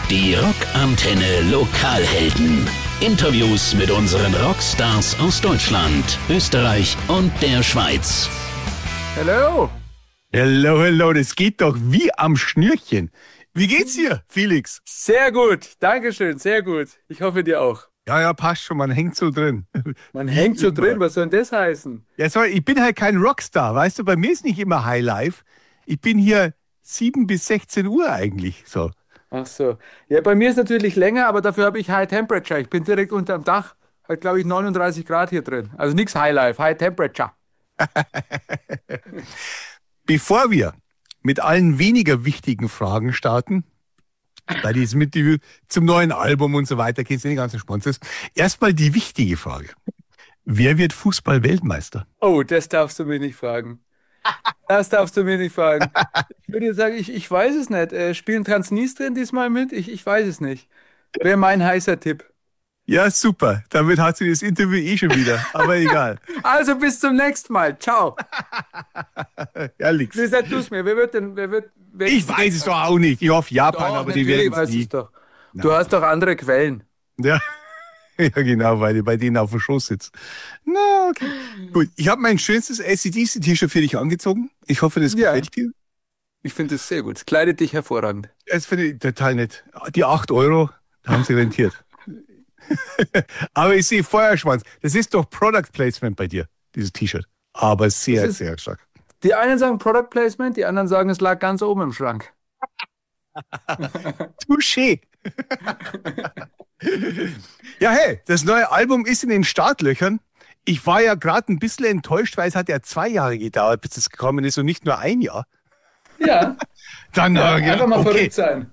Die Rockantenne Lokalhelden. Interviews mit unseren Rockstars aus Deutschland, Österreich und der Schweiz. Hallo. Hallo, das geht doch wie am Schnürchen. Wie geht's dir, Felix? Sehr gut, Dankeschön, sehr gut. Ich hoffe dir auch. Ja, passt schon, man hängt so drin. Man hängt so drin, was soll denn das heißen? Ja, sorry, ich bin halt kein Rockstar, weißt du, bei mir ist nicht immer Highlife. Ich bin hier 7 bis 16 Uhr eigentlich, so. Ach so. Ja, bei mir ist natürlich länger, aber dafür habe ich High Temperature. Ich bin direkt unterm Dach, hat glaube ich 39 Grad hier drin. Also nichts Highlife, High Temperature. Bevor wir mit allen weniger wichtigen Fragen starten, bei diesem Interview zum neuen Album und so weiter, kennst du die ganzen Sponsors. Erstmal die wichtige Frage. Wer wird Fußball-Weltmeister? Oh, das darfst du mir nicht fragen. Das darfst du mir nicht fragen. Ich würde jetzt sagen, ich weiß es nicht. Spielen Transnistrien diesmal mit? Ich weiß es nicht. Wäre mein heißer Tipp. Ja, super. Damit hat sie das Interview eh schon wieder. Aber egal. Also bis zum nächsten Mal. Ciao. Ja, nix. Wie sagst du es mir? Wer Ich weiß es doch auch nicht. Ich hoffe Japan, Doch, aber die natürlich werden es weißt nie. du's doch. Du hast doch andere Quellen. Ja. Ja, genau, weil ich bei denen auf dem Schoß sitze. Na, okay. Gut, ich habe mein schönstes AC/DC-T-Shirt für dich angezogen. Ich hoffe, das Ja. gefällt dir. Ich finde es sehr gut. Es kleidet dich hervorragend. Das finde ich total nett. Die 8 Euro, da haben sie rentiert. Aber ich sehe Feuerschwanz. Das ist doch Product Placement bei dir, dieses T-Shirt. Aber sehr, sehr stark. Die einen sagen Product Placement, die anderen sagen, es lag ganz oben im Schrank. Touché. Ja, hey, das neue Album ist in den Startlöchern. Ich war ja gerade ein bisschen enttäuscht, weil es hat ja 2 Jahre gedauert, bis es gekommen ist und nicht nur 1 Jahr. Ja, Dann einfach mal okay. verrückt sein.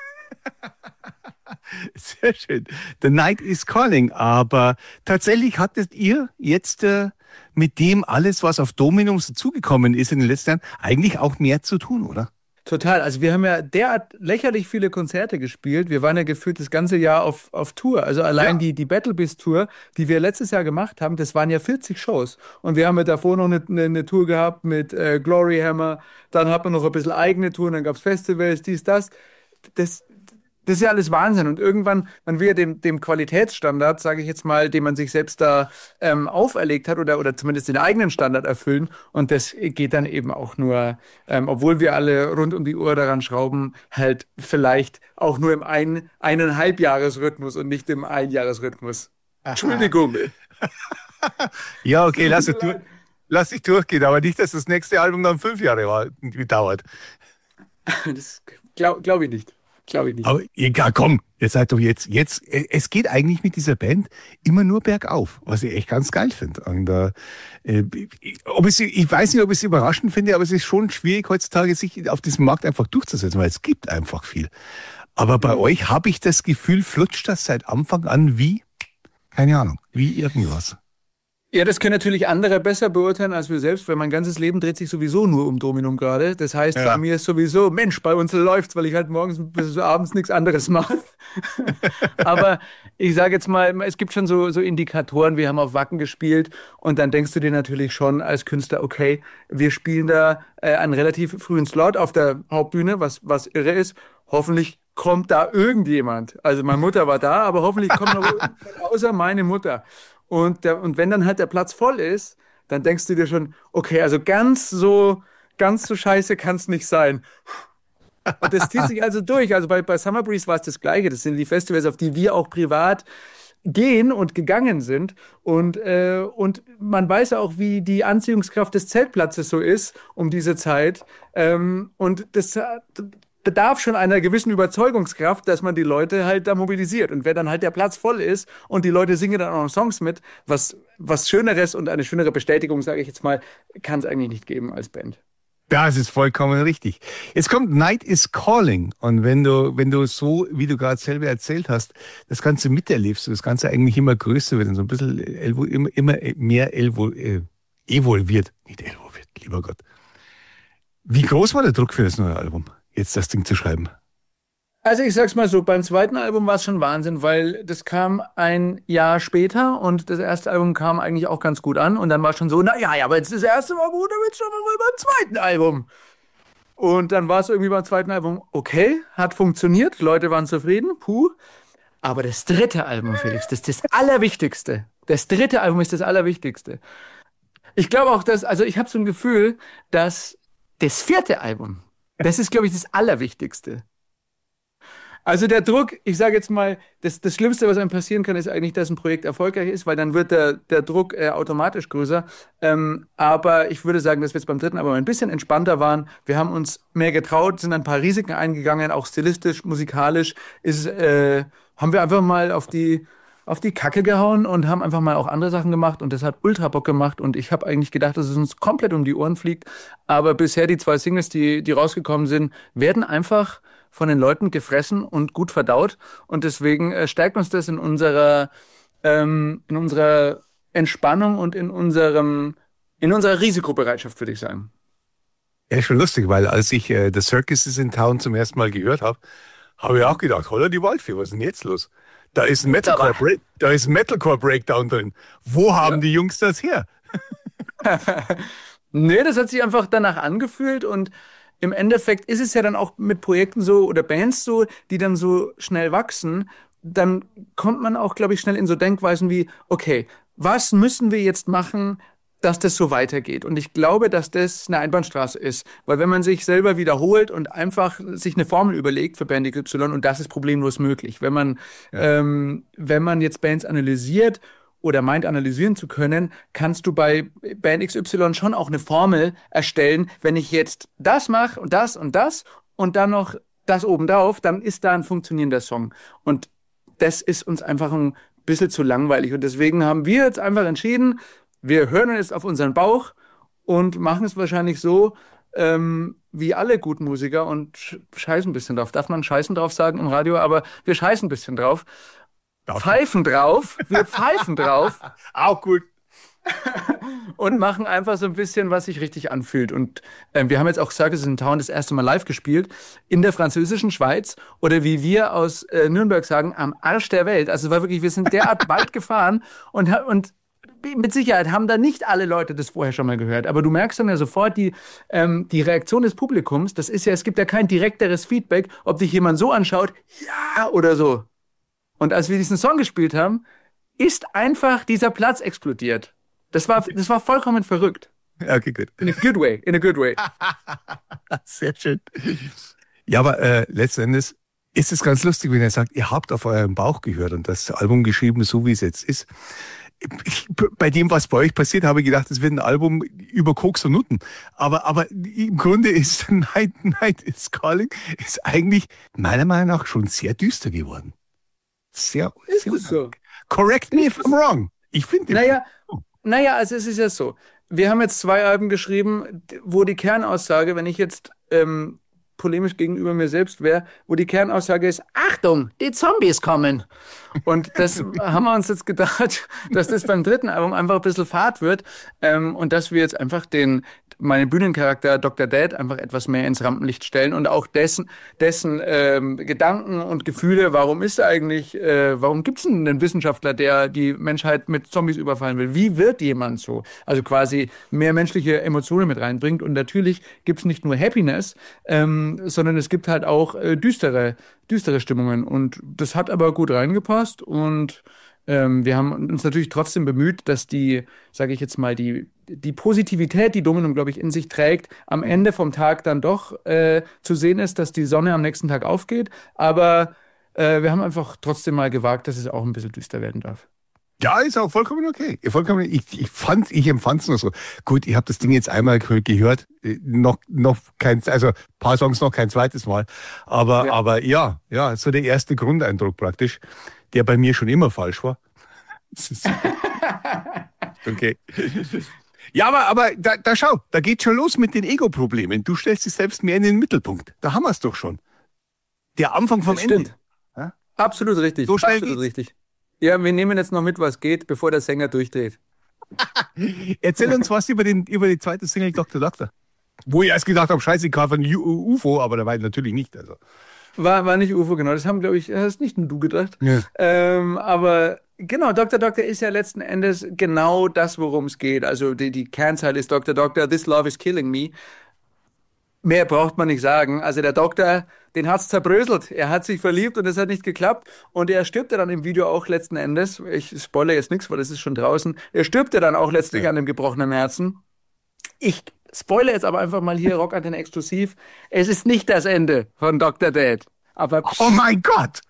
Sehr schön. The Night is Calling. Aber tatsächlich hattet ihr jetzt mit dem alles, was auf Dominums dazugekommen ist in den letzten Jahren, eigentlich auch mehr zu tun, oder? Total. Also wir haben ja derart lächerlich viele Konzerte gespielt. Wir waren ja gefühlt das ganze Jahr auf Tour. Also allein die Battle Beast Tour, die wir letztes Jahr gemacht haben, das waren ja 40 Shows. Und wir haben ja davor noch eine Tour gehabt mit Glory Hammer. Dann hat man noch ein bisschen eigene Touren, dann gab es Festivals, dies, das. Das ist ja alles Wahnsinn. Und irgendwann, man will ja dem Qualitätsstandard, sage ich jetzt mal, den man sich selbst da auferlegt hat oder zumindest den eigenen Standard erfüllen. Und das geht dann eben auch nur, obwohl wir alle rund um die Uhr daran schrauben, halt vielleicht auch nur im eineinhalb Jahresrhythmus und nicht im Einjahresrhythmus. Entschuldigung. Ja, okay, lass dich durchgehen, aber nicht, dass das nächste Album dann 5 Jahre dauert. Das glaube ich nicht. Glaube ich nicht. Aber egal, komm, ihr seid doch jetzt, es geht eigentlich mit dieser Band immer nur bergauf, was ich echt ganz geil finde. Und ich weiß nicht, ob ich es überraschend finde, aber es ist schon schwierig heutzutage, sich auf diesem Markt einfach durchzusetzen, weil es gibt einfach viel. Aber bei euch habe ich das Gefühl, flutscht das seit Anfang an wie, keine Ahnung, wie irgendwas. Ja, das können natürlich andere besser beurteilen als wir selbst, weil mein ganzes Leben dreht sich sowieso nur um Dominum gerade. Das heißt, bei mir ist sowieso, Mensch, bei uns läuft's, weil ich halt morgens bis abends nichts anderes mache. Aber ich sage jetzt mal, es gibt schon so Indikatoren, wir haben auf Wacken gespielt und dann denkst du dir natürlich schon als Künstler, okay, wir spielen da einen relativ frühen Slot auf der Hauptbühne, was irre ist. Hoffentlich kommt da irgendjemand. Also meine Mutter war da, aber hoffentlich kommt noch irgendjemand außer meine Mutter. Und wenn dann halt der Platz voll ist, dann denkst du dir schon, okay, also ganz so scheiße kann es nicht sein. Und das zieht sich also durch. Also bei Summer Breeze war es das Gleiche. Das sind die Festivals, auf die wir auch privat gehen und gegangen sind. Und man weiß ja auch, wie die Anziehungskraft des Zeltplatzes so ist um diese Zeit. Und das bedarf schon einer gewissen Überzeugungskraft, dass man die Leute halt da mobilisiert. Und wenn dann halt der Platz voll ist und die Leute singen dann auch noch Songs mit, was Schöneres und eine schönere Bestätigung, sage ich jetzt mal, kann es eigentlich nicht geben als Band. Das ist vollkommen richtig. Jetzt kommt Night is Calling. Und wenn du so, wie du gerade selber erzählt hast, das Ganze miterlebst, das Ganze eigentlich immer größer wird und so ein bisschen immer mehr evolviert. Nicht evolviert, lieber Gott. Wie groß war der Druck für das neue Album, jetzt das Ding zu schreiben? Also ich sag's mal so, beim zweiten Album war es schon Wahnsinn, weil das kam ein Jahr später und das erste Album kam eigentlich auch ganz gut an und dann war schon so, naja, aber jetzt das erste war gut, dann wird's schon mal beim zweiten Album. Und dann war es irgendwie beim zweiten Album okay, hat funktioniert, Leute waren zufrieden, puh. Aber das dritte Album, Felix, das ist das Allerwichtigste. Das dritte Album ist das Allerwichtigste. Ich glaube auch, also ich habe so ein Gefühl, dass das vierte Album, das ist, glaube ich, das Allerwichtigste. Also der Druck, ich sage jetzt mal, das Schlimmste, was einem passieren kann, ist eigentlich, dass ein Projekt erfolgreich ist, weil dann wird der Druck automatisch größer. Aber ich würde sagen, dass wir jetzt beim dritten Album ein bisschen entspannter waren. Wir haben uns mehr getraut, sind ein paar Risiken eingegangen, auch stilistisch, musikalisch haben wir einfach mal auf die Kacke gehauen und haben einfach mal auch andere Sachen gemacht und das hat ultra Bock gemacht und ich habe eigentlich gedacht, dass es uns komplett um die Ohren fliegt, aber bisher die 2 Singles, die rausgekommen sind, werden einfach von den Leuten gefressen und gut verdaut und deswegen stärkt uns das in unserer Entspannung und in unserer Risikobereitschaft, würde ich sagen. Ja, ist schon lustig, weil als ich The Circus is in Town zum ersten Mal gehört habe, habe ich auch gedacht, holla die Waldfee, was ist denn jetzt los? Da ist ein Metalcore Breakdown drin. Wo haben die Jungs das her? Nee, das hat sich einfach danach angefühlt und im Endeffekt ist es ja dann auch mit Projekten so oder Bands so, die dann so schnell wachsen, dann kommt man auch, glaube ich, schnell in so Denkweisen wie, okay, was müssen wir jetzt machen, dass das so weitergeht? Und ich glaube, dass das eine Einbahnstraße ist, weil wenn man sich selber wiederholt und einfach sich eine Formel überlegt für Band XY und das ist problemlos möglich, wenn man jetzt Bands analysiert oder meint, analysieren zu können, kannst du bei Band XY schon auch eine Formel erstellen. Wenn ich jetzt das mache und das und dann noch das obendrauf, dann ist da ein funktionierender Song. Und das ist uns einfach ein bisschen zu langweilig. Und deswegen haben wir jetzt einfach entschieden, wir hören jetzt auf unseren Bauch und machen es wahrscheinlich so, wie alle guten Musiker und scheißen ein bisschen drauf. Darf man scheißen drauf sagen im Radio? Aber wir scheißen ein bisschen drauf. Pfeifen drauf. Wir pfeifen drauf. Auch gut. Und machen einfach so ein bisschen, was sich richtig anfühlt. Und wir haben jetzt auch Circus in Town das erste Mal live gespielt in der französischen Schweiz oder wie wir aus Nürnberg sagen, am Arsch der Welt. Also es war wirklich, wir sind derart weit gefahren und mit Sicherheit haben da nicht alle Leute das vorher schon mal gehört. Aber du merkst dann ja sofort die Reaktion des Publikums. Das ist ja, es gibt ja kein direkteres Feedback, ob dich jemand so anschaut, ja oder so. Und als wir diesen Song gespielt haben, ist einfach dieser Platz explodiert. Das war vollkommen verrückt. Okay, gut. In a good way, in a good way. Sehr schön. Ja, aber letzten Endes ist es ganz lustig, wenn ihr sagt, ihr habt auf eurem Bauch gehört und das Album geschrieben, so wie es jetzt ist. Bei dem, was bei euch passiert, habe ich gedacht, es wird ein Album über Koks und Nutten. Aber im Grunde ist Night is Calling ist eigentlich meiner Meinung nach schon sehr düster geworden. Sehr so. Correct me if I'm wrong. Ich finde. Naja, also es ist ja so. Wir haben jetzt 2 Alben geschrieben, wo die Kernaussage, wenn ich jetzt polemisch gegenüber mir selbst wäre, wo die Kernaussage ist, Achtung, die Zombies kommen. Und das haben wir uns jetzt gedacht, dass das beim dritten Album einfach ein bisschen fad wird und dass wir jetzt einfach meinen Bühnencharakter Dr. Dad einfach etwas mehr ins Rampenlicht stellen und auch dessen Gedanken und Gefühle, warum gibt es einen Wissenschaftler, der die Menschheit mit Zombies überfallen will? Wie wird jemand so? Also quasi mehr menschliche Emotionen mit reinbringt und natürlich gibt es nicht nur Happiness, sondern es gibt halt auch düstere Stimmungen und das hat aber gut reingepasst und wir haben uns natürlich trotzdem bemüht, dass sage ich jetzt mal, die Positivität, die Dominum, glaube ich, in sich trägt, am Ende vom Tag dann doch zu sehen ist, dass die Sonne am nächsten Tag aufgeht, aber wir haben einfach trotzdem mal gewagt, dass es auch ein bisschen düster werden darf. Ja, ist auch vollkommen okay. Ich empfand es nur so. Gut, ich habe das Ding jetzt einmal gehört, noch also ein paar Songs noch kein zweites Mal. Aber ja, so der erste Grundeindruck praktisch, der bei mir schon immer falsch war. Okay. Ja, aber da schau, da geht schon los mit den Ego-Problemen. Du stellst dich selbst mehr in den Mittelpunkt. Da haben wir es doch schon. Der Anfang vom Ende. Stimmt. Ja? Absolut richtig. So schnell Absolut richtig. Ja, wir nehmen jetzt noch mit, was geht, bevor der Sänger durchdreht. Erzähl uns was über die zweite Single Dr. Doctor. Wo ich erst gedacht habe, scheiße, ich kaufe ein UFO, aber da war ich natürlich nicht. Also. War nicht UFO, genau. Das haben, glaube ich, hast nicht nur du gedacht. Ja. Aber genau, Dr. Doctor ist ja letzten Endes genau das, worum es geht. Also die Kernzeile ist Dr. Doctor, this love is killing me. Mehr braucht man nicht sagen. Also der Doktor, den hat's zerbröselt. Er hat sich verliebt und es hat nicht geklappt. Und er stirbt ja dann im Video auch letzten Endes. Ich spoilere jetzt nichts, weil das ist schon draußen. Er stirbt ja dann auch letztlich an dem gebrochenen Herzen. Ich spoilere jetzt aber einfach mal hier Rockantenne exklusiv. Es ist nicht das Ende von Dr. Dad. Aber oh mein Gott!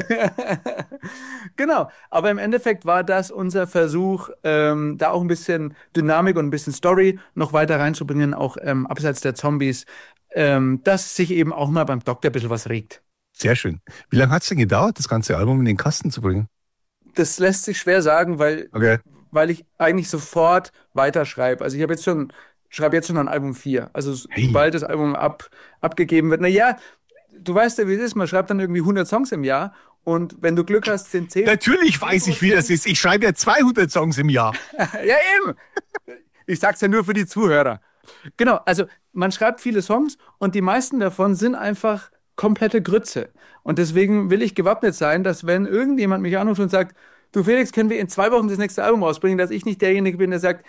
Genau, aber im Endeffekt war das unser Versuch, da auch ein bisschen Dynamik und ein bisschen Story noch weiter reinzubringen, auch abseits der Zombies, dass sich eben auch mal beim Doktor ein bisschen was regt. Sehr schön. Wie lange hat es denn gedauert, das ganze Album in den Kasten zu bringen? Das lässt sich schwer sagen, weil ich eigentlich sofort weiterschreibe. Also ich schreibe jetzt schon an Album 4. Also sobald das Album abgegeben wird. Naja, du weißt ja, wie es ist. Man schreibt dann irgendwie 100 Songs im Jahr und wenn du Glück hast, sind 10. Natürlich weiß ich, wie das ist. Ich schreibe ja 200 Songs im Jahr. Ja, eben. Ich sag's ja nur für die Zuhörer. Genau, also man schreibt viele Songs und die meisten davon sind einfach komplette Grütze. Und deswegen will ich gewappnet sein, dass wenn irgendjemand mich anruft und sagt, du Felix, können wir in 2 Wochen das nächste Album rausbringen, dass ich nicht derjenige bin, der sagt,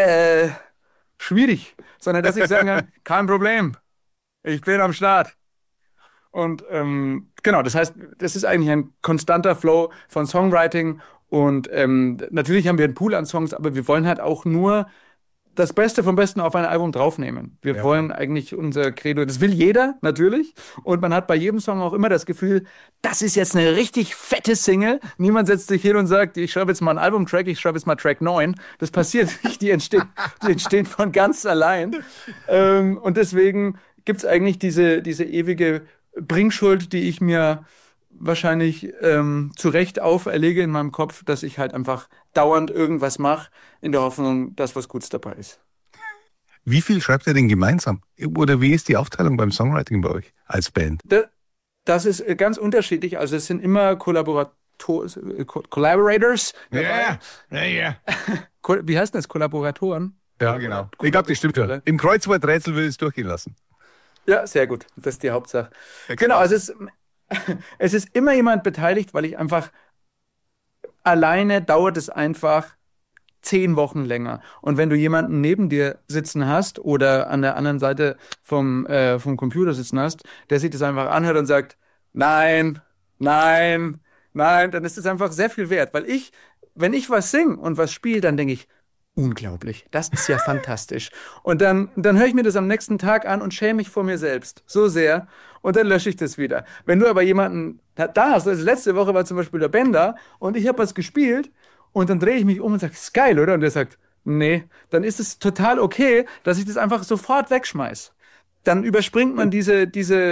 schwierig, sondern dass ich sagen kann, kein Problem, ich bin am Start. Und genau, das heißt, das ist eigentlich ein konstanter Flow von Songwriting und natürlich haben wir einen Pool an Songs, aber wir wollen halt auch nur das Beste vom Besten auf ein Album draufnehmen. Wir wollen eigentlich unser Credo, das will jeder natürlich und man hat bei jedem Song auch immer das Gefühl, das ist jetzt eine richtig fette Single. Niemand setzt sich hin und sagt, ich schreibe jetzt mal einen Albumtrack, ich schreibe jetzt mal Track 9. Das passiert nicht, die entstehen von ganz allein. Und deswegen gibt es eigentlich diese ewige Bringschuld, die ich mir wahrscheinlich zu Recht auferlege in meinem Kopf, dass ich halt einfach dauernd irgendwas mache, in der Hoffnung, dass was Gutes dabei ist. Wie viel schreibt ihr denn gemeinsam? Oder wie ist die Aufteilung beim Songwriting bei euch als Band? Das ist ganz unterschiedlich. Also es sind immer Collaborators. Ja. Wie heißt das? Kollaboratoren? Ja, genau. Ich glaube, das stimmt ja. Im Kreuzworträtsel will ich es durchgehen lassen. Ja, sehr gut. Das ist die Hauptsache. Genau, also es ist immer jemand beteiligt, weil ich einfach alleine dauert es einfach 10 Wochen länger. Und wenn du jemanden neben dir sitzen hast oder an der anderen Seite vom Computer sitzen hast, der sich das einfach anhört und sagt, nein, nein, nein, dann ist es einfach sehr viel wert. Weil wenn ich was singe und was spiele, dann denke ich, unglaublich, das ist ja fantastisch. Und dann höre ich mir das am nächsten Tag an und schäme mich vor mir selbst so sehr und dann lösche ich das wieder. Wenn du aber jemanden da hast, also letzte Woche war zum Beispiel der Bender und ich habe was gespielt und dann drehe ich mich um und sage, ist geil, oder? Und der sagt, nee, dann ist es total okay, dass ich das einfach sofort wegschmeiß. Dann überspringt man diese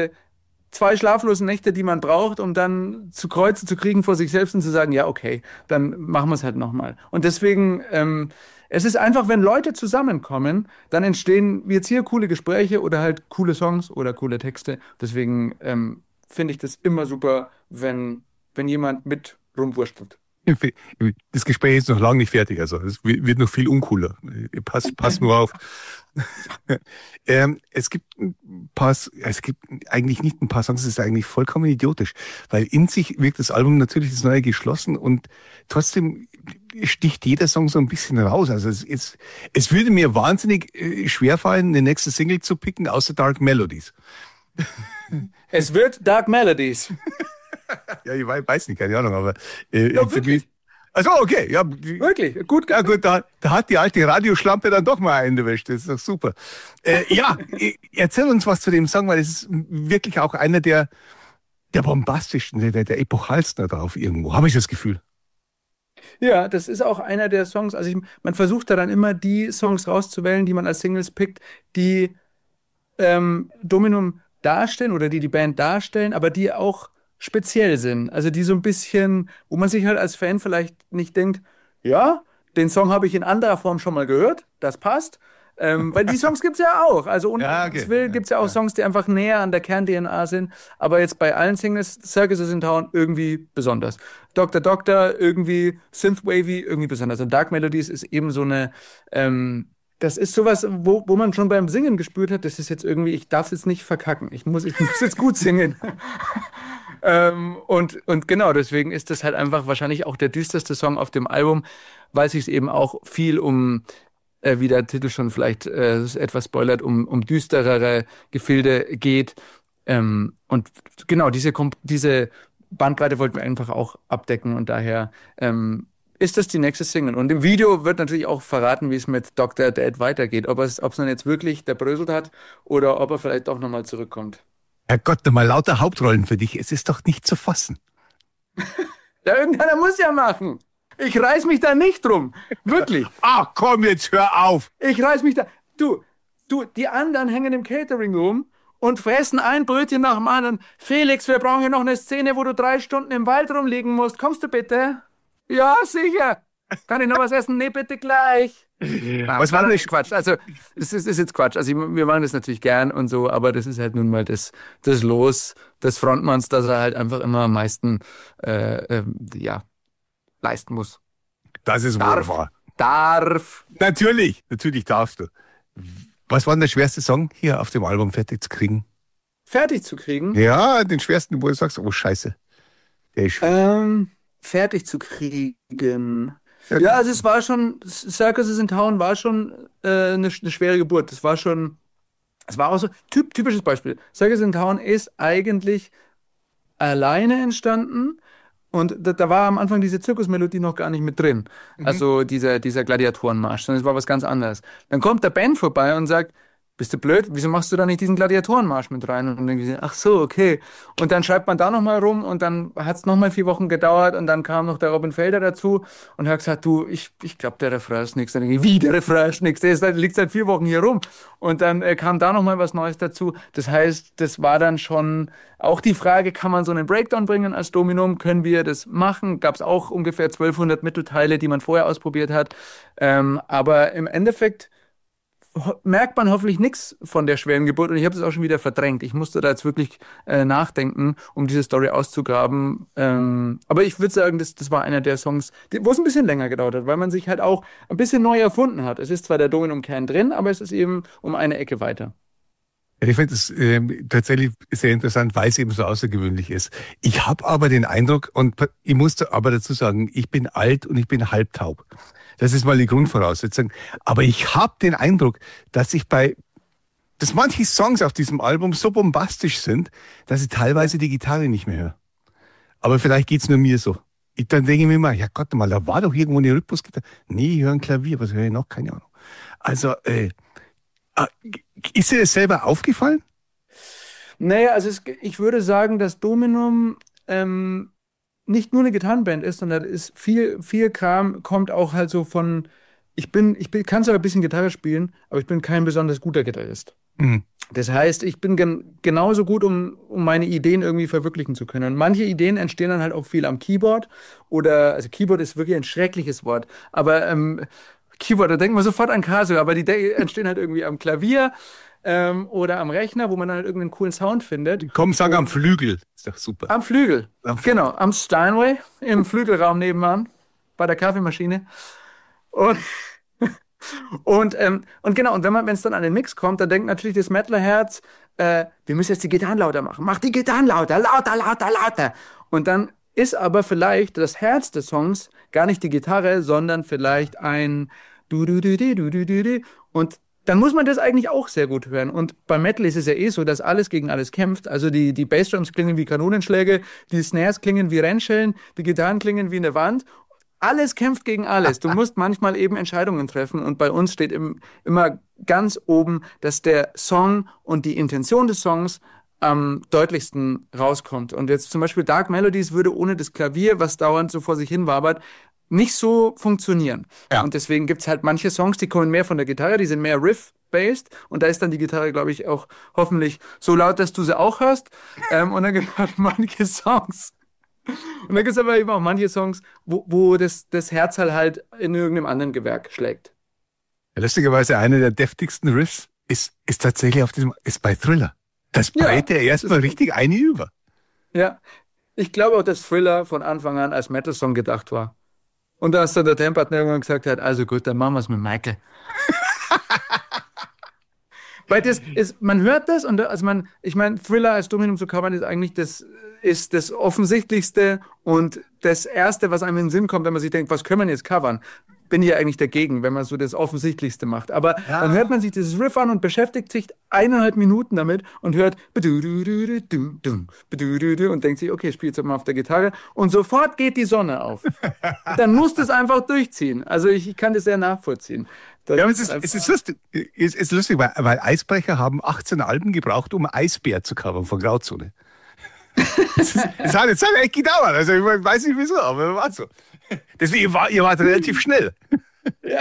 2 schlaflose Nächte, die man braucht, um dann zu Kreuze zu kriegen vor sich selbst und zu sagen, ja, okay, dann machen wir es halt nochmal. Und deswegen, es ist einfach, wenn Leute zusammenkommen, dann entstehen jetzt hier coole Gespräche oder halt coole Songs oder coole Texte. Deswegen finde ich das immer super, wenn jemand mit rumwurschtelt. Das Gespräch ist noch lange nicht fertig, also es wird noch viel uncooler. Pass nur auf. Es gibt eigentlich nicht ein paar Songs, das ist eigentlich vollkommen idiotisch, weil in sich wirkt das Album natürlich das Neue geschlossen und trotzdem sticht jeder Song so ein bisschen raus. Also es würde mir wahnsinnig schwerfallen, eine nächste Single zu picken, außer Dark Melodies. Es wird Dark Melodies. Ja, ich weiß nicht, keine Ahnung, aber ja, wirklich? Also okay, ja. Wirklich, gut. Ja gut, da hat die alte Radioschlampe dann doch mal eingewischt, das ist doch super. Ja, erzähl uns was zu dem Song, weil es ist wirklich auch einer der bombastischsten, der epochalsten da drauf irgendwo, habe ich das Gefühl. Ja, das ist auch einer der Songs, also man versucht da dann immer die Songs rauszuwählen, die man als Singles pickt, die Dominum darstellen oder die Band darstellen, aber die auch speziell sind. Also die so ein bisschen, wo man sich halt als Fan vielleicht nicht denkt, ja, den Song habe ich in anderer Form schon mal gehört, das passt. Weil die Songs gibt es ja auch. Also ohne gibt es ja auch Songs, die einfach näher an der Kern-DNA sind. Aber jetzt bei allen Singles, Circus is in Town, irgendwie besonders. Dr. Doctor, irgendwie Synthwavy, irgendwie besonders. Und Dark Melodies ist eben so eine, das ist sowas, wo man schon beim Singen gespürt hat, das ist jetzt irgendwie, ich darf es jetzt nicht verkacken. Ich muss jetzt gut singen. Und genau, deswegen ist das halt einfach wahrscheinlich auch der düsterste Song auf dem Album, weil es sich eben auch viel um wie der Titel schon vielleicht etwas spoilert, um düsterere Gefilde geht. Und genau, diese Bandbreite wollten wir einfach auch abdecken und daher ist das die nächste Single. Und im Video wird natürlich auch verraten, wie es mit Dr. Dead weitergeht. Ob es dann jetzt wirklich der bröselt hat oder ob er vielleicht auch nochmal zurückkommt. Herrgott, mal lauter Hauptrollen für dich. Es ist doch nicht zu fassen. Ja, irgendeiner muss ja machen. Ich reiß mich da nicht drum. Wirklich. Ach komm, jetzt hör auf. Ich reiß mich da. Du, die anderen hängen im Catering rum und fressen ein Brötchen nach dem anderen. Felix, wir brauchen hier noch eine Szene, wo du 3 Stunden im Wald rumliegen musst. Kommst du bitte? Ja, sicher. Kann ich noch was essen? Nee, bitte gleich. Was war das? Quatsch. Also, das ist jetzt Quatsch. Also, wir machen das natürlich gern und so, aber das ist halt nun mal das Los des Frontmanns, dass er halt einfach immer am meisten, leisten muss. Das ist wohl wahr. Darf. Natürlich darfst du. Was war denn der schwerste Song hier auf dem Album fertig zu kriegen? Fertig zu kriegen? Ja, den schwersten, wo du sagst, oh Scheiße. Der ist fertig zu kriegen. Ja, also es war schon, Circus is in Town war schon eine schwere Geburt. Es war auch so, typisches Beispiel. Circus in Town ist eigentlich alleine entstanden und da war am Anfang diese Zirkusmelodie noch gar nicht mit drin. Also dieser Gladiatorenmarsch, sondern es war was ganz anderes. Dann kommt der Band vorbei und sagt, bist du blöd? Wieso machst du da nicht diesen Gladiatorenmarsch mit rein? Und dann denke ich, ach so, okay. Und dann schreibt man da nochmal rum und dann hat es nochmal 4 Wochen gedauert und dann kam noch der Robin Felder dazu und hat gesagt, du, ich glaube, der Refrain ist nichts. Dann denke ich, wie, der Refrain ist nichts? Der liegt seit 4 Wochen hier rum. Und dann kam da nochmal was Neues dazu. Das heißt, das war dann schon auch die Frage, kann man so einen Breakdown bringen als Dominum? Können wir das machen? Gab es auch ungefähr 1200 Mittelteile, die man vorher ausprobiert hat. Aber im Endeffekt merkt man hoffentlich nichts von der schweren Geburt und ich habe das auch schon wieder verdrängt. Ich musste da jetzt wirklich nachdenken, um diese Story auszugraben. Aber ich würde sagen, das war einer der Songs, wo es ein bisschen länger gedauert hat, weil man sich halt auch ein bisschen neu erfunden hat. Es ist zwar der Dominum-Kern drin, aber es ist eben um eine Ecke weiter. Ich finde es tatsächlich sehr interessant, weil es eben so außergewöhnlich ist. Ich habe aber den Eindruck, und ich muss aber dazu sagen, ich bin alt und ich bin halbtaub. Das ist mal die Grundvoraussetzung. Aber ich habe den Eindruck, dass manche Songs auf diesem Album so bombastisch sind, dass ich teilweise die Gitarre nicht mehr höre. Aber vielleicht geht's nur mir so. Dann denke ich mir immer, ja Gott mal, da war doch irgendwo eine Rhythmusgitarre. Nee, ich höre ein Klavier, was höre ich noch? Keine Ahnung. Also, ist dir das selber aufgefallen? Naja, also ich würde sagen, dass Dominum nicht nur eine Gitarrenband ist, sondern ist viel Kram kommt auch halt so von, ich kann zwar ein bisschen Gitarre spielen, aber ich bin kein besonders guter Gitarrist. Mhm. Das heißt, ich bin genauso gut, um meine Ideen irgendwie verwirklichen zu können. Und manche Ideen entstehen dann halt auch viel am Keyboard also Keyboard ist wirklich ein schreckliches Wort, aber Keyboard, da denkt man sofort an Casio, aber die entstehen halt irgendwie am Klavier oder am Rechner, wo man dann halt irgendeinen coolen Sound findet. Komm, sag am Flügel. Ist doch super. Am Flügel, genau. Am Steinway, im Flügelraum nebenan, bei der Kaffeemaschine. Und genau, und wenn es dann an den Mix kommt, dann denkt natürlich das Mettlerherz, wir müssen jetzt die Gitarren lauter machen. Mach die Gitarren lauter, lauter, lauter, lauter. Und dann ist aber vielleicht das Herz des Songs gar nicht die Gitarre, sondern vielleicht ein Du-du-du-du-du-du-du. Und dann muss man das eigentlich auch sehr gut hören. Und beim Metal ist es ja eh so, dass alles gegen alles kämpft. Also die Bassdrums klingen wie Kanonenschläge, die Snares klingen wie Rennschellen, die Gitarren klingen wie eine Wand. Alles kämpft gegen alles. Du musst manchmal eben Entscheidungen treffen. Und bei uns steht immer ganz oben, dass der Song und die Intention des Songs am deutlichsten rauskommt. Und jetzt zum Beispiel Dark Melodies würde ohne das Klavier, was dauernd so vor sich hin wabert, nicht so funktionieren. Ja. Und deswegen gibt es halt manche Songs, die kommen mehr von der Gitarre, die sind mehr Riff-based und da ist dann die Gitarre, glaube ich, auch hoffentlich so laut, dass du sie auch hörst. Und dann gibt es halt manche Songs. Und dann gibt es aber eben auch manche Songs, wo das Herz halt in irgendeinem anderen Gewerk schlägt. Ja, lustigerweise einer der deftigsten Riffs ist tatsächlich ist bei Thriller. Das breit er erstmal richtig eine über. Ja, ich glaube auch, dass Thriller von Anfang an als Metal-Song gedacht war. Und da ist dann der Temp-Partner irgendwann gesagt hat, also gut, dann machen wir es mit Michael. Weil man hört das und ich meine, Thriller als Dominum zu covern ist eigentlich das Offensichtlichste und das Erste, was einem in den Sinn kommt, wenn man sich denkt, was können wir jetzt covern? bin ich ja eigentlich dagegen, wenn man so das Offensichtlichste macht. Aber dann hört man sich dieses Riff an und beschäftigt sich 1,5 Minuten damit und hört und denkt sich, okay, spiel jetzt mal auf der Gitarre und sofort geht die Sonne auf. Dann musst du es einfach durchziehen. Also ich kann das sehr nachvollziehen. Ja, aber es ist lustig, weil Eisbrecher haben 18 Alben gebraucht, um Eisbär zu covern von Grauzone. Das hat jetzt echt gedauert. Also ich weiß nicht wieso, aber war so. Deswegen ihr wart relativ schnell. Ja.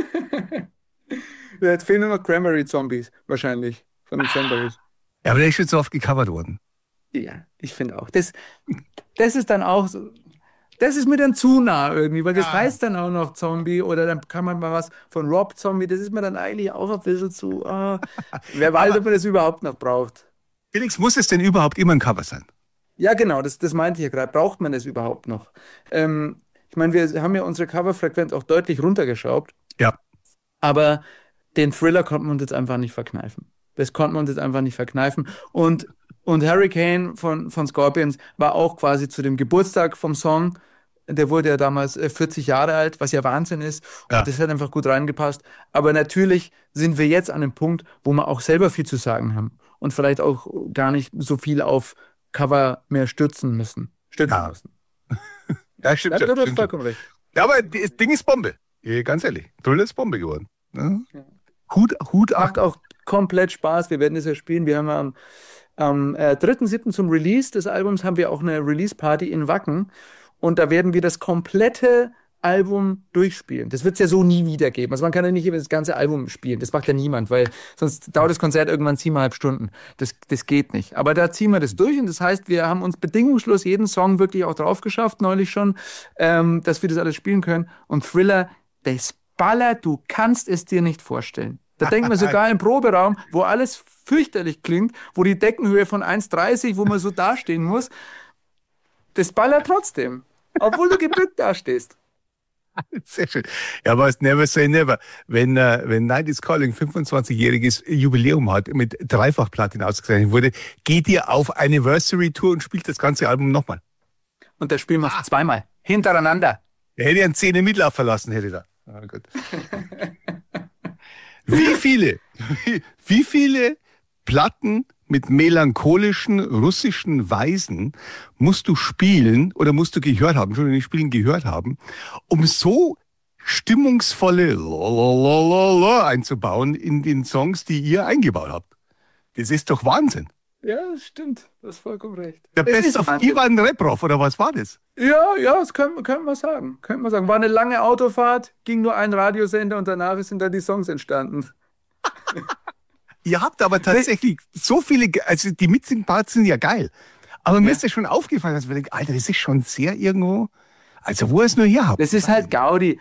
Jetzt fehlen nur noch Cranberry Zombies, wahrscheinlich, von den Cranberries. Ja, aber der ist schon so oft gecovert worden. Ja, ich finde auch. Das ist dann auch so, das ist mir dann zu nah irgendwie, weil das heißt dann auch noch Zombie oder dann kann man mal was von Rob Zombie, das ist mir dann eigentlich auch ein bisschen zu, wer weiß, ob man das überhaupt noch braucht. Felix, muss es denn überhaupt immer ein Cover sein? Ja, genau, das meinte ich ja gerade. Braucht man das überhaupt noch? Ich meine, wir haben ja unsere Coverfrequenz auch deutlich runtergeschraubt. Ja. Aber den Thriller konnten wir uns jetzt einfach nicht verkneifen. Das konnten wir uns jetzt einfach nicht verkneifen. Und Hurricane von Scorpions war auch quasi zu dem Geburtstag vom Song. Der wurde ja damals 40 Jahre alt, was ja Wahnsinn ist. Und das hat einfach gut reingepasst. Aber natürlich sind wir jetzt an einem Punkt, wo wir auch selber viel zu sagen haben. Und vielleicht auch gar nicht so viel auf Cover mehr stützen müssen. Ja, stimmt. Du hast vollkommen recht. Ja, aber das Ding ist Bombe. Ganz ehrlich. Thriller ist Bombe geworden. Ja. Hut ab. Macht auch komplett Spaß. Wir werden das ja spielen. Wir haben am 3.7. zum Release des Albums haben wir auch eine Release-Party in Wacken. Und da werden wir das komplette Album durchspielen. Das wird es ja so nie wieder geben. Also man kann ja nicht das ganze Album spielen. Das macht ja niemand, weil sonst dauert das Konzert irgendwann 7,5 Stunden. Das geht nicht. Aber da ziehen wir das durch und das heißt, wir haben uns bedingungslos jeden Song wirklich auch drauf geschafft, neulich schon, dass wir das alles spielen können. Und Thriller, das ballert, du kannst es dir nicht vorstellen. Da denkt man sogar im Proberaum, wo alles fürchterlich klingt, wo die Deckenhöhe von 1,30, wo man so dastehen muss, das ballert trotzdem. Obwohl du gebückt dastehst. Sehr schön. Ja, aber es never say never. Wenn Night is Calling 25-jähriges Jubiläum hat, mit Dreifachplatin ausgezeichnet wurde, geht ihr auf Anniversary-Tour und spielt das ganze Album nochmal. Und das Spiel macht zweimal. Hintereinander. Der hätte einen 10 Mitlauf verlassen, hätte da. Oh Gott. Wie viele Platten mit melancholischen russischen Weisen musst du spielen oder musst du gehört haben, schon nicht spielen, gehört haben, um so stimmungsvolle Lalalala einzubauen in den Songs, die ihr eingebaut habt. Das ist doch Wahnsinn. Ja, das stimmt. Du hast vollkommen recht. Der Best of Ivan Reprov, oder was war das? Ja, das können wir sagen. War eine lange Autofahrt, ging nur ein Radiosender und danach sind dann die Songs entstanden. Ihr habt aber tatsächlich so viele, also die Mitsing-Parts sind ja geil. Aber mir ist das schon aufgefallen, dass wir denken, Alter, das ist schon sehr irgendwo, also wo ihr es nur her habt. Das ist halt Gaudi.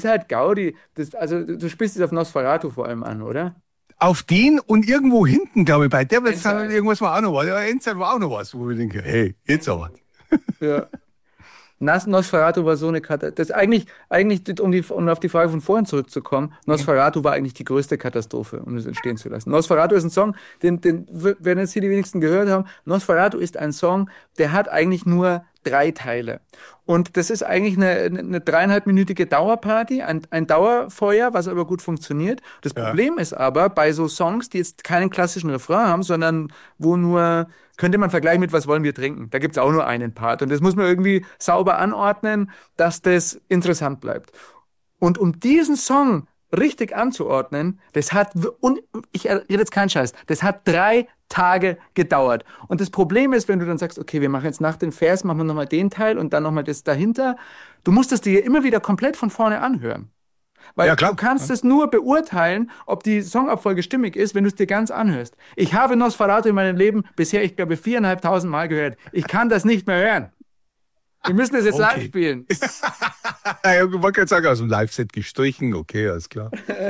Also du spielst es auf Nosferatu vor allem an, oder? Auf den und irgendwo hinten, glaube ich, bei der wird irgendwas war auch noch was. Ja, Endzeit war auch noch was, wo ich denke, hey, jetzt aber. Ja. Nosferatu war so eine Katastrophe. Das eigentlich, um auf die Frage von vorhin zurückzukommen, Nosferatu war eigentlich die größte Katastrophe, um es entstehen zu lassen. Nosferatu ist ein Song, den werden jetzt hier die wenigsten gehört haben. Nosferatu ist ein Song, der hat eigentlich nur 3 Teile. Und das ist eigentlich eine 3,5-minütige Dauerparty, ein Dauerfeuer, was aber gut funktioniert. Das Problem ist aber, bei so Songs, die jetzt keinen klassischen Refrain haben, sondern wo nur, könnte man vergleichen mit Was wollen wir trinken? Da gibt es auch nur einen Part. Und das muss man irgendwie sauber anordnen, dass das interessant bleibt. Und um diesen Song richtig anzuordnen, das hat, und ich rede jetzt keinen Scheiß, das hat 3 Tage gedauert. Und das Problem ist, wenn du dann sagst, okay, wir machen jetzt nach dem Vers, machen wir nochmal den Teil und dann nochmal das dahinter, du musst es dir immer wieder komplett von vorne anhören. Weil du kannst es nur beurteilen, ob die Songabfolge stimmig ist, wenn du es dir ganz anhörst. Ich habe Nosferatu in meinem Leben bisher, ich glaube, 4.500 Mal gehört. Ich kann das nicht mehr hören. Wir müssen das jetzt live spielen. Ich wollte gerade sagen, aus dem Live-Set gestrichen, okay, alles klar.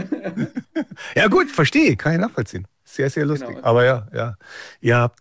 Ja gut, verstehe, kann ich nachvollziehen. Sehr, sehr lustig. Genau. Aber ja. Ihr habt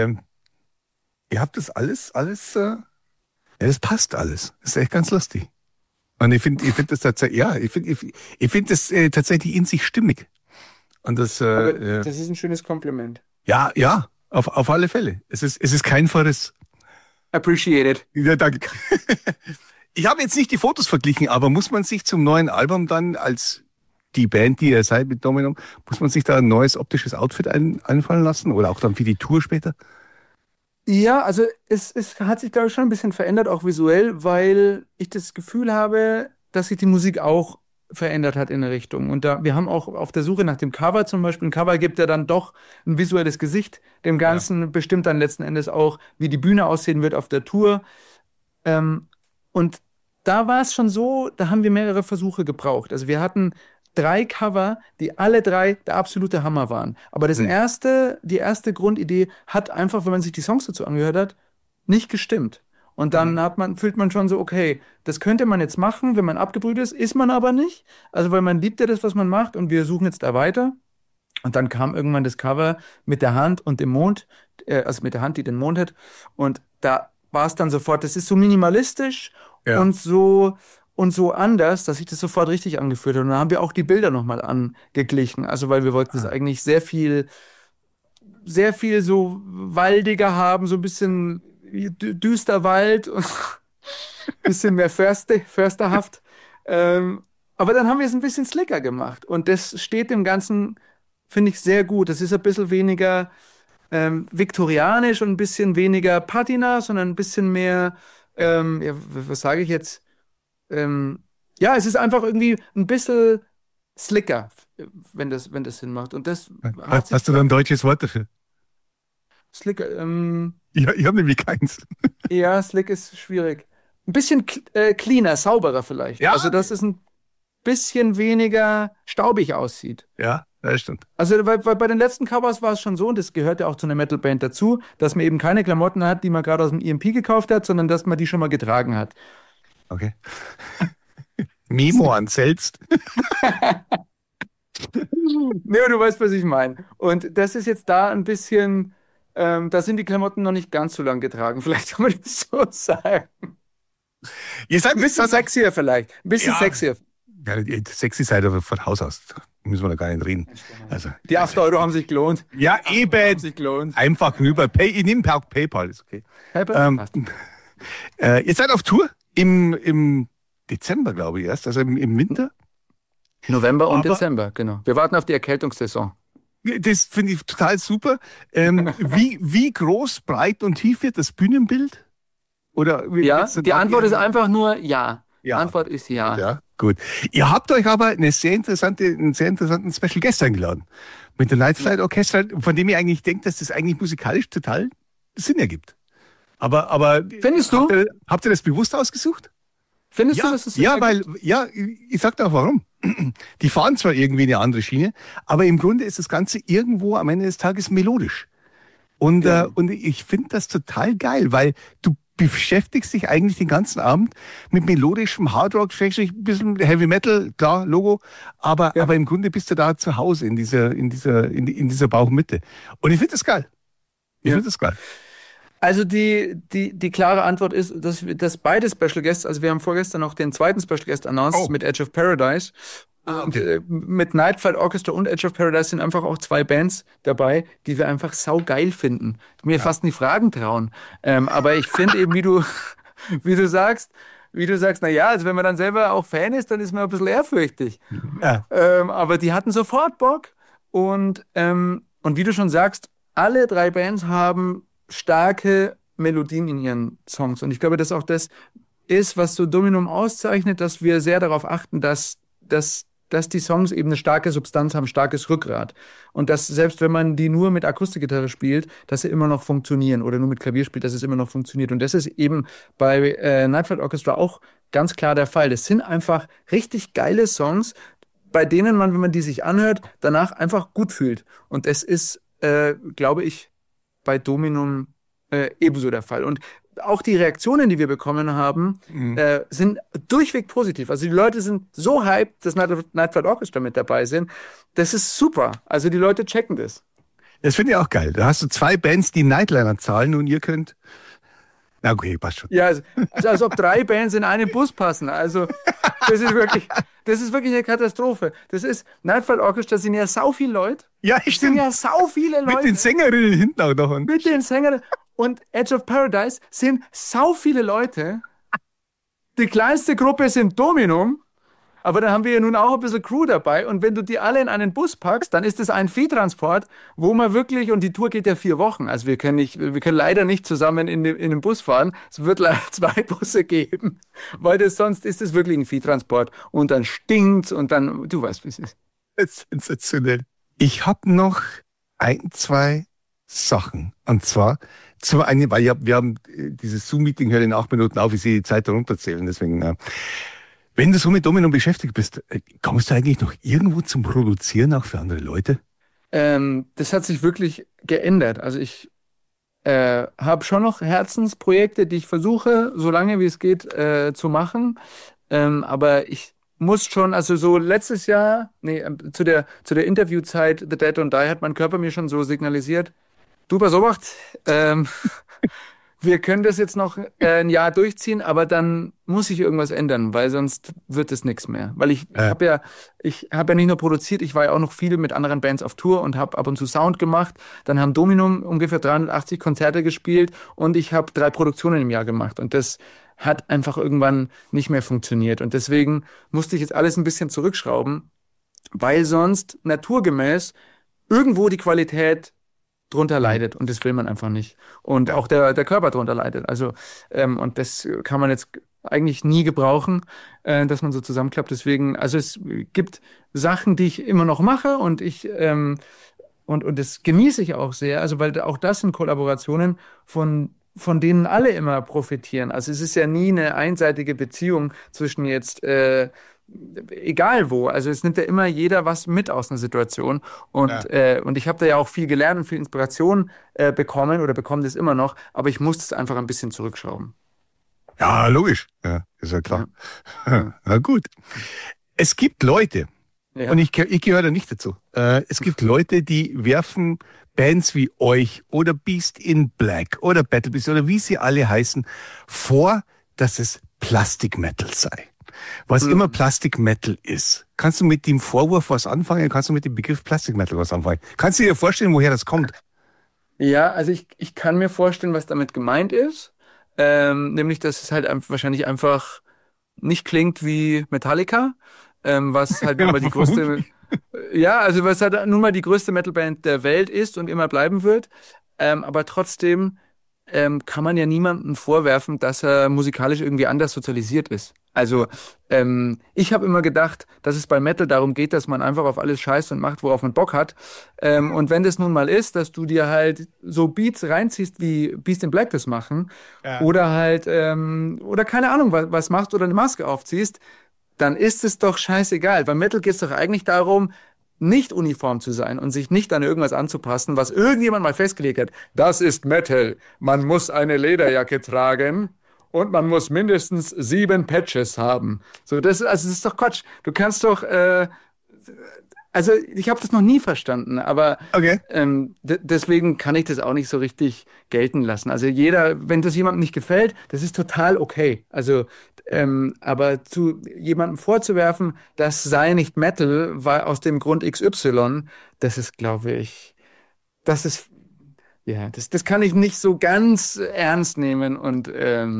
das alles, das passt alles. Das ist echt ganz lustig. Und ich finde das tatsächlich, ich finde das tatsächlich in sich stimmig. Und das ist ein schönes Kompliment. Ja, auf alle Fälle. Es ist kein Verriss. Appreciate it. Ja, danke. Ich habe jetzt nicht die Fotos verglichen, aber muss man sich zum neuen Album dann als die Band, die ihr seid mit Dominum, muss man sich da ein neues optisches Outfit einfallen lassen oder auch dann für die Tour später? Ja, also es hat sich, glaube ich, schon ein bisschen verändert, auch visuell, weil ich das Gefühl habe, dass sich die Musik auch verändert hat in eine Richtung. Und wir haben auch auf der Suche nach dem Cover zum Beispiel, ein Cover gibt ja dann doch ein visuelles Gesicht dem Ganzen, bestimmt dann letzten Endes auch, wie die Bühne aussehen wird auf der Tour. Und da war es schon so, da haben wir mehrere Versuche gebraucht. Also wir hatten 3 Cover, die alle 3 der absolute Hammer waren. Aber die erste Grundidee hat einfach, wenn man sich die Songs dazu angehört hat, nicht gestimmt. Und dann fühlt man schon so, okay, das könnte man jetzt machen, wenn man abgebrüht ist man aber nicht. Also weil man liebt ja das, was man macht und wir suchen jetzt da weiter. Und dann kam irgendwann das Cover mit der Hand und dem Mond, also mit der Hand, die den Mond hat. Und da war es dann sofort, das ist so minimalistisch und so anders, dass sich das sofort richtig angefühlt hat. Und dann haben wir auch die Bilder nochmal angeglichen. Also weil wir wollten es eigentlich sehr viel so waldiger haben, so ein bisschen düster Wald und ein bisschen mehr försterhaft. Aber dann haben wir es ein bisschen slicker gemacht. Und das steht dem Ganzen, finde ich, sehr gut. Das ist ein bisschen weniger viktorianisch und ein bisschen weniger Patina, sondern ein bisschen mehr, was sage ich jetzt? Es ist einfach irgendwie ein bisschen slicker, wenn das Sinn macht. Und das hast du da ein deutsches Wort dafür? Slicker, Ja, ich habe nämlich keins. ja, slick ist schwierig. Ein bisschen cleaner, sauberer vielleicht. Ja. Also, dass es ein bisschen weniger staubig aussieht. Ja, das stimmt. Also, weil bei den letzten Covers war es schon so, und das gehört ja auch zu einer Metalband dazu, dass man eben keine Klamotten hat, die man gerade aus dem EMP gekauft hat, sondern dass man die schon mal getragen hat. Okay. Memo an Selbst. Nee, du weißt, was ich meine. Und das ist jetzt da ein bisschen, da sind die Klamotten noch nicht ganz so lang getragen. Vielleicht kann man das so sagen. Ihr seid Ein bisschen sexier vielleicht. Ein bisschen Ja. sexier. Ja, sexy seid ihr von Haus aus. Da müssen wir da gar nicht reden. Also, Die 8 Euro haben sich gelohnt. ja, Haben eben. sich gelohnt. Einfach rüber. Ich nehme PayPal, ist okay. Passt. Ihr seid auf Tour im Dezember, glaube ich, erst, also im Winter. November und Aber- Dezember, genau. Wir warten auf die Erkältungssaison. Das finde ich total super. Wie groß, breit und tief wird das Bühnenbild? Oder Ja, wird's dann die auch Antwort ist irgendwie- einfach nur ja. Die Ja. Antwort ist ja. Ja, gut. Ihr habt euch aber einen sehr interessanten Special Guest eingeladen. Mit der Night Flight Orchestra, von dem ihr eigentlich denkt, dass das eigentlich musikalisch total Sinn ergibt. Aber Findest du? Habt ihr das bewusst ausgesucht? Findest du, Ja, dass es ja, weil, ich sag dir auch warum. Die fahren zwar irgendwie eine andere Schiene, aber im Grunde ist das Ganze irgendwo am Ende des Tages melodisch. Und ich finde das total geil, weil du beschäftigst dich eigentlich den ganzen Abend mit melodischem Hardrock, ein bisschen Heavy Metal, klar, Logo, aber im Grunde bist du da zu Hause in dieser Bauchmitte. Und ich finde das geil. Also die klare Antwort ist, dass beide Special Guests, also wir haben vorgestern noch den zweiten Special Guest announced mit Edge of Paradise. Und mit Night Flight Orchestra und Edge of Paradise sind einfach auch 2 Bands dabei, die wir einfach saugeil finden. Mir fast nie Fragen trauen. Aber ich finde eben, wie du sagst, na ja, also wenn man dann selber auch Fan ist, dann ist man ein bisschen ehrfürchtig. Ja. Aber die hatten sofort Bock. Und wie du schon sagst, alle 3 Bands haben starke Melodien in ihren Songs. Und ich glaube, dass auch das ist, was so Dominum auszeichnet, dass wir sehr darauf achten, dass die Songs eben eine starke Substanz haben, starkes Rückgrat. Und dass selbst wenn man die nur mit Akustikgitarre spielt, dass sie immer noch funktionieren. Oder nur mit Klavier spielt, dass es immer noch funktioniert. Und das ist eben bei Night Flight Orchestra auch ganz klar der Fall. Das sind einfach richtig geile Songs, bei denen man, wenn man die sich anhört, danach einfach gut fühlt. Und das ist, glaube ich, bei Dominum ebenso der Fall. Und auch die Reaktionen, die wir bekommen haben, sind durchweg positiv. Also die Leute sind so hyped, dass Night Flight Orchestra mit dabei sind. Das ist super. Also die Leute checken das. Das finde ich auch geil. Da hast du 2 Bands, die Nightliner zahlen und ihr könnt... Na okay, passt schon. Ja, also als ob 3 Bands in einen Bus passen. Also das ist wirklich eine Katastrophe. Das ist, Night Flight Orchestra sind ja sau viele Leute. Ja, Das sind ja sau viele Leute. Mit den Sängerinnen hinten auch noch. Mit den Sängern. Und Edge of Paradise sind sau viele Leute. die kleinste Gruppe sind Dominum, aber dann haben wir ja nun auch ein bisschen Crew dabei. Und wenn du die alle in einen Bus packst, dann ist es ein Viehtransport, wo man wirklich, und die Tour geht ja 4 Wochen, also wir können leider nicht zusammen in den Bus fahren. Es wird leider 2 Busse geben, weil sonst ist es wirklich ein Viehtransport. Und dann stinkt's und dann, du weißt, wie es ist. Das ist sensationell. Ich habe noch 1, 2 Sachen. Und zwar, zum einen, weil wir haben dieses Zoom-Meeting hört in 8 Minuten auf, ich sehe die Zeit runterzählen, deswegen... Wenn du so mit Dominum beschäftigt bist, kommst du eigentlich noch irgendwo zum Produzieren, auch für andere Leute? Das hat sich wirklich geändert. Also ich habe schon noch Herzensprojekte, die ich versuche, so lange wie es geht, zu machen. Aber ich muss schon, also so letztes Jahr, zu der Interviewzeit The Dead Don't Die hat mein Körper mir schon so signalisiert, du, pass auf, wir können das jetzt noch ein Jahr durchziehen, aber dann muss ich irgendwas ändern, weil sonst wird es nichts mehr. Weil ich habe ja nicht nur produziert, ich war ja auch noch viel mit anderen Bands auf Tour und habe ab und zu Sound gemacht. Dann haben Dominum ungefähr 380 Konzerte gespielt und ich habe 3 Produktionen im Jahr gemacht. Und das hat einfach irgendwann nicht mehr funktioniert. Und deswegen musste ich jetzt alles ein bisschen zurückschrauben, weil sonst naturgemäß irgendwo die Qualität drunter leidet und das will man einfach nicht. Und auch der Körper drunter leidet. Also, und das kann man jetzt eigentlich nie gebrauchen, dass man so zusammenklappt. Deswegen, also es gibt Sachen, die ich immer noch mache und und das genieße ich auch sehr. Also, weil auch das sind Kollaborationen, von denen alle immer profitieren. Also es ist ja nie eine einseitige Beziehung zwischen jetzt egal wo. Also es nimmt ja immer jeder was mit aus einer Situation. Und ich habe da ja auch viel gelernt und viel Inspiration bekommen oder bekomme das immer noch, aber ich muss es einfach ein bisschen zurückschrauben. Ja, logisch. Ja, ist ja klar. Ja. Na gut. Es gibt Leute, und ich gehöre da nicht dazu, es gibt Leute, die werfen Bands wie euch oder Beast in Black oder Battle Beast oder wie sie alle heißen, vor, dass es Plastic Metal sei. Was immer Plastic Metal ist. Kannst du mit dem Vorwurf was anfangen? Kannst du mit dem Begriff Plastic Metal was anfangen? Kannst du dir vorstellen, woher das kommt? Ja, also ich kann mir vorstellen, was damit gemeint ist. Nämlich, dass es halt wahrscheinlich einfach nicht klingt wie Metallica, was halt nun mal die größte... Ja, also was halt nun mal die größte Metalband der Welt ist und immer bleiben wird. Aber trotzdem kann man ja niemandem vorwerfen, dass er musikalisch irgendwie anders sozialisiert ist. Also ich habe immer gedacht, dass es bei Metal darum geht, dass man einfach auf alles scheißt und macht, worauf man Bock hat. Und wenn das nun mal ist, dass du dir halt so Beats reinziehst, wie Beast in Black das machen, oder halt, oder keine Ahnung, was machst oder eine Maske aufziehst, dann ist es doch scheißegal. Bei Metal geht es doch eigentlich darum, nicht uniform zu sein und sich nicht an irgendwas anzupassen, was irgendjemand mal festgelegt hat. Das ist Metal. Man muss eine Lederjacke tragen und man muss mindestens 7 Patches haben. So, das ist doch Quatsch. Du kannst doch, also ich habe das noch nie verstanden, aber okay. Deswegen kann ich das auch nicht so richtig gelten lassen. Also wenn das jemandem nicht gefällt, das ist total okay. Also, aber zu jemandem vorzuwerfen, das sei nicht Metal, weil aus dem Grund XY, das ist, glaube ich, das kann ich nicht so ganz ernst nehmen und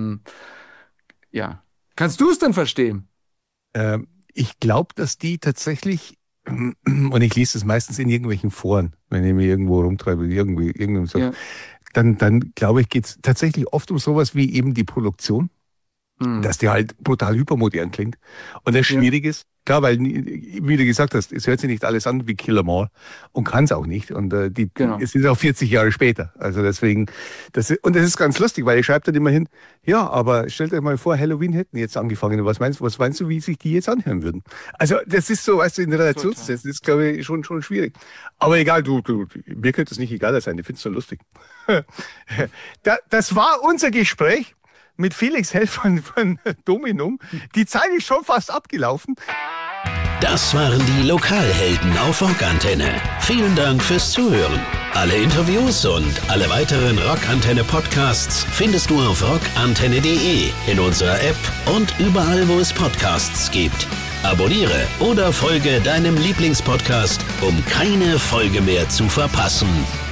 Kannst du es denn verstehen? Ich glaube, dass die tatsächlich, und ich lese das meistens in irgendwelchen Foren, wenn ich mich irgendwo rumtreibe, irgendwie so, dann glaube ich, geht es tatsächlich oft um sowas wie eben die Produktion, dass die halt brutal hypermodern klingt. Und das schwierig ist, klar, weil, wie du gesagt hast, es hört sich nicht alles an wie Kill 'Em All und kann es auch nicht. Und es ist auch 40 Jahre später. Also deswegen, das ist ganz lustig, weil ich schreibe dann immer hin, ja, aber stellt euch mal vor, Halloween hätten jetzt angefangen. Was meinst du, wie sich die jetzt anhören würden? Also das ist so, weißt du, in Relation zu setzen, das ist, glaube ich, schon schwierig. Aber egal, mir könnte es nicht egal sein, ich finde es so lustig. Das war unser Gespräch mit Felix Hell von Dominum. Die Zeit ist schon fast abgelaufen. Das waren die Lokalhelden auf Rockantenne. Vielen Dank fürs Zuhören. Alle Interviews und alle weiteren Rockantenne-Podcasts findest du auf rockantenne.de, in unserer App und überall, wo es Podcasts gibt. Abonniere oder folge deinem Lieblingspodcast, um keine Folge mehr zu verpassen.